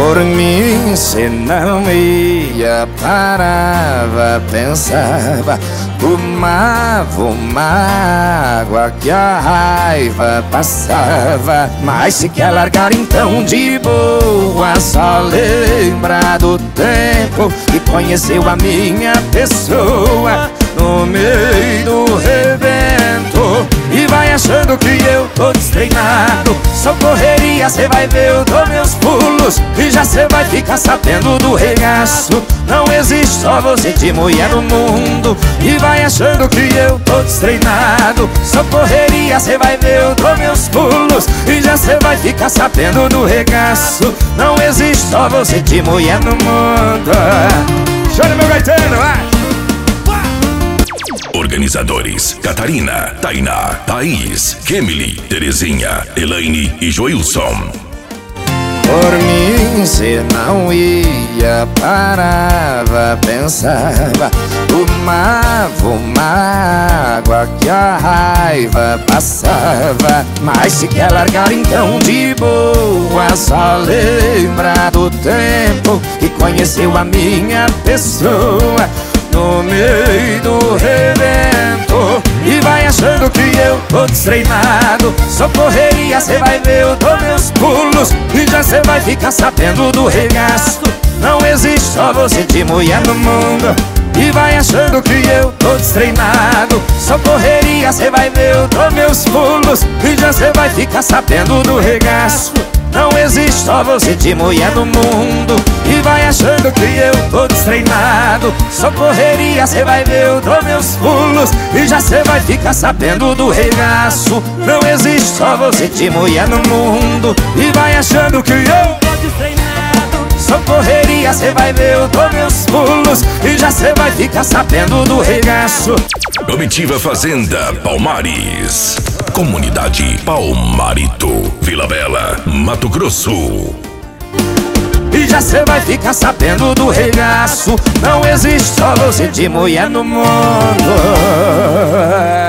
Por mim, se não ia, parava, pensava, tomava uma água que a raiva passava. Mas se quer largar então de boa, só lembra do tempo que conheceu a minha pessoa no meio do rebento. E vai achando que eu tô destreinado, só correria, cê vai ver, eu dou meus pulos e já cê vai ficar sabendo do regaço. Não existe só você de mulher no mundo. E vai achando que eu tô destreinado, só correria, cê vai ver, eu dou meus pulos e já cê vai ficar sabendo do regaço. Não existe só você de mulher no mundo. Chora, meu gaitano, vai! Organizadores: Catarina, Tainá, Thaís, Kemily, Terezinha, Elaine e Joilson. Por mim, se não ia, parava, pensava, tomava uma água que a raiva passava. Mas se quer largar então de boa, só lembra do tempo que conheceu a minha pessoa no meio do rebento. E vai achando que eu tô destreinado, só correria, cê vai ver, eu dou meus pulos e já cê vai ficar sabendo do regaço. Não existe só você de mulher no mundo. E vai achando que eu tô destreinado, só correria, cê vai ver, eu dou meus pulos e já cê vai ficar sabendo do regaço. Não existe só você de mulher no mundo. E vai achando que eu tô destreinado, só correria, cê vai ver, eu dou meus pulos e já cê vai ficar sabendo do regaço. Não existe só você de mulher no mundo. E vai achando que eu tô destreinado, só correria, cê vai ver, eu dou meus pulos e já cê vai ficar sabendo do regaço. Comitiva Fazenda Palmares, Comunidade Palmarito, Vila Bela, Mato Grosso. E já cê vai ficar sabendo do regaço. Não existe só você de mulher no mundo.